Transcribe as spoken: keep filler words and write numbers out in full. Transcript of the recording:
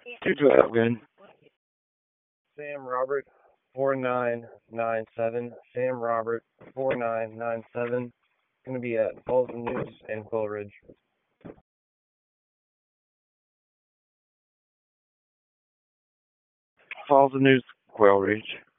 two twelve, good. Sam Robert, four nine nine seven. Sam Robert, four nine nine seven. Going to be at Falls and News and Quail Ridge. Falls and News, Quail Ridge.